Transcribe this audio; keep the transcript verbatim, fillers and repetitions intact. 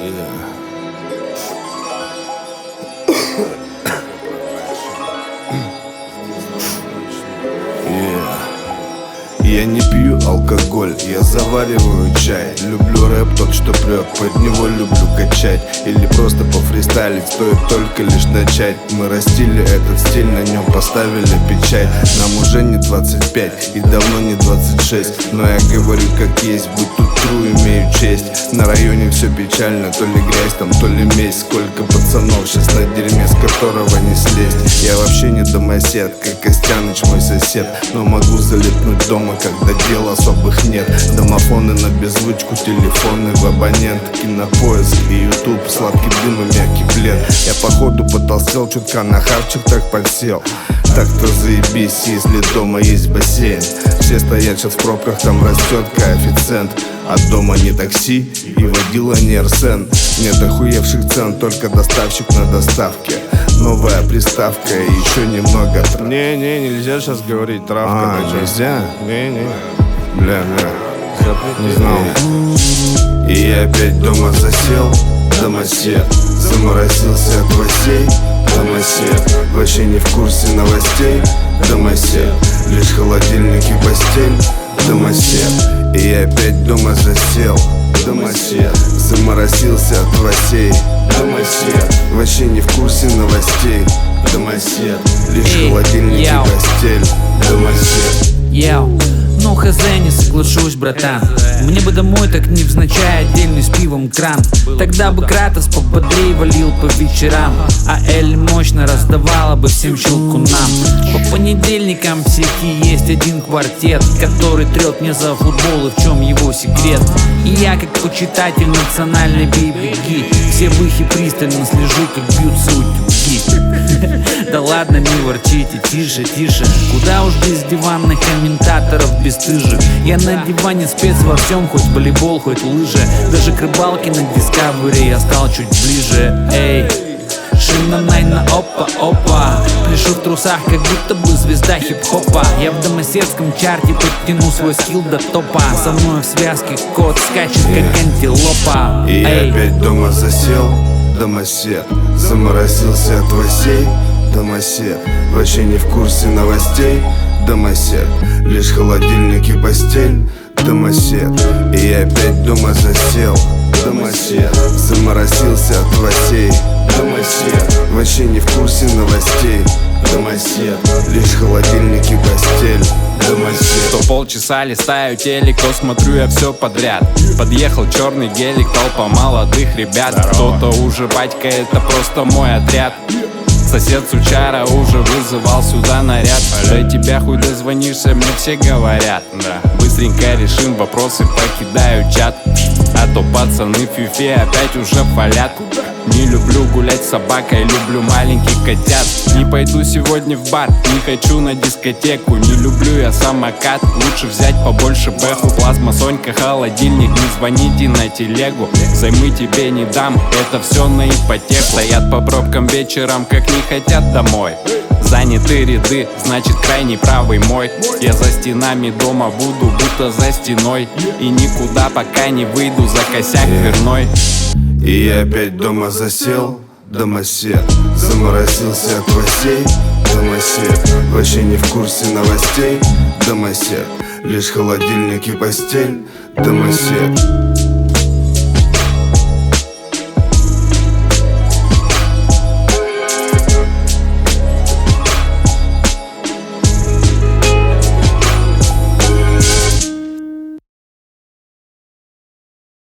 Я не пью алкоголь, я завариваю чай. Люблю рэп, тот, что прет, под него люблю качать. Или просто пофристайлить, стоит только лишь начать. Мы растили этот стиль, на нем поставили печать. Нам уже не двадцать пять и давно не двадцать шесть. Но я говорю как есть, будь тут true, имею честь. На районе все печально, то ли грязь там, то ли месть. Сколько пацанов сейчас на дерьме, с которого не слезть. Я вообще не домосед, как Костяныч мой сосед. Но могу залипнуть дома, когда дел особых нет. Домофоны на беззвучку, телефоны в абонент. Кинопоиск и ютуб, сладкий дым и мягкий плед. Я походу потолстел, чутка на хавчик так подсел. Так-то заебись, если дома есть бассейн. Все стоят сейчас в пробках, там растет коэффициент. А дома не такси и водила не Арсен. Нет охуевших цен, только доставщик на доставке. Новая приставка и еще немного. Не-не, нельзя сейчас говорить травка. А, нельзя? Не-не. Бля, бля, не знал. И я опять дома засел, домосед. Заморозился от гвоздей, домосед. Вообще не в курсе новостей, домосед. Лишь холодильник и постель, домосед. И я опять дома засел, домосед. Заморозился от гвоздей, домосед. Вообще не в курсе новостей, домосед. Лишь Эй, холодильник яу. и постель, домосед. Яу, ну хз, не соглашусь, братан. Мне бы домой, так невзначай, отдельный с пивом кран. Тогда бы Кратос пободрей валил по вечерам, а Эль мощно раздавала бы всем щелкунам. По понедельникам в сети есть один квартет, который трет мне за футбол, и в чем его секрет. И я, как почитатель национальной бей-беги, все выхи пристально слежу, как бьются утюги. Да ладно, не ворчите, тише, тише. Куда уж без диванных комментаторов бесстыжих. Я на диване спец во всем, хоть волейбол, хоть лыжи. Даже к рыбалке на Discovery я стал чуть ближе. Эй, шина найна, опа-опа. Пляшу в трусах, как будто бы звезда хип-хопа. Я в домоседском чарте подтяну свой скилл до топа. Со мной в связке кот скачет, как антилопа. И я Эй. опять дома засел, домосед. Заморозился от гвоздей, домосед. Вообще не в курсе новостей, домосед. Лишь холодильник и постель, домосед. И я опять дома засел, домосед. Заморозился от гвоздей, домосед. Вообще не в курсе новостей, домосед. Лишь холодильник и постель, домосед. То полчаса листаю телек, то смотрю я все подряд. Подъехал черный гелик, толпа молодых ребят. Кто-то уже батька, это просто мой отряд. Сосед сучара уже вызывал сюда наряд. До тебя хуй дозвонишься, мне все говорят. Быстренько решим вопросы, покидаю чат. А то пацаны в фифе опять уже фалят. Не люблю гулять с собакой, люблю маленьких котят. Не пойду сегодня в бар, не хочу на дискотеку. Не люблю я самокат, лучше взять побольше бэху. Плазма, Сонька, холодильник, не звоните на телегу. Займы тебе не дам, это все на ипотеку. Стоят по пробкам вечером, как не хотят домой. Заняты ряды, значит крайний правый мой. Я за стенами дома буду, будто за стеной. И никуда пока не выйду за косяк дверной. И я опять дома засел, домосед. Заморозился от гвоздей, домосед. Вообще не в курсе новостей, домосед. Лишь холодильник и постель, домосед.